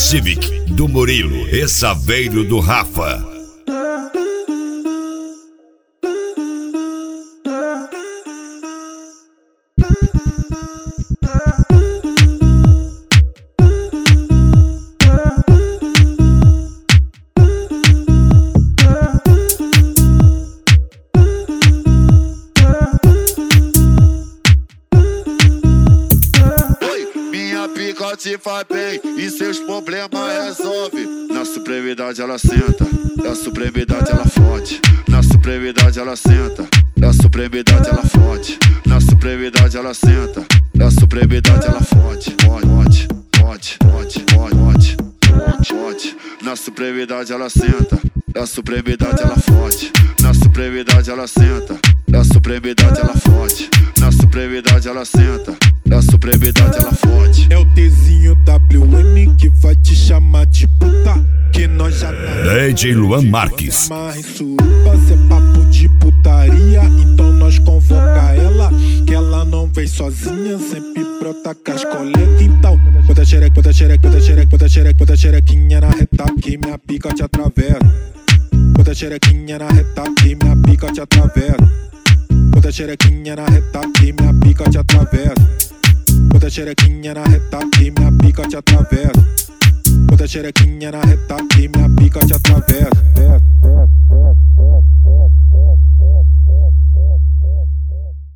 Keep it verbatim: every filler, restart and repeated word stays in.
Civic do Murilo e Saveiro do Rafa. Te faz bem e seus problemas resolve. Na supremidade ela senta, na supremidade ela fode. Na supremidade ela senta, na supremidade ela fode. Na supremidade ela senta, na supremidade ela fode. Fode, fode, fode, fode, fode, fode. Na supremidade ela senta, na supremidade ela fode. Na supremidade ela senta, na supremidade ela fode. Na supremidade ela senta, na supremidade ela fode. É o Tzinho W M que vai te chamar de puta, que nós já tá. D J Luan Marques. Amarra em suruba, cê é papo de putaria, então nós convoca ela, que ela não vem sozinha, sempre brota com as colegas. Então, bota xereca, bota xereca, bota xereca, bota xereca, bota xerequinha na reta que minha pica te atravessa. Bota xerequinha na reta que minha pica te atravessa. Bota xerequinha na reta que minha pica te atravessa. Bota xerequinha na reta que minha pica te atravessa. Bota xerequinha na reta que minha pica te atravessa.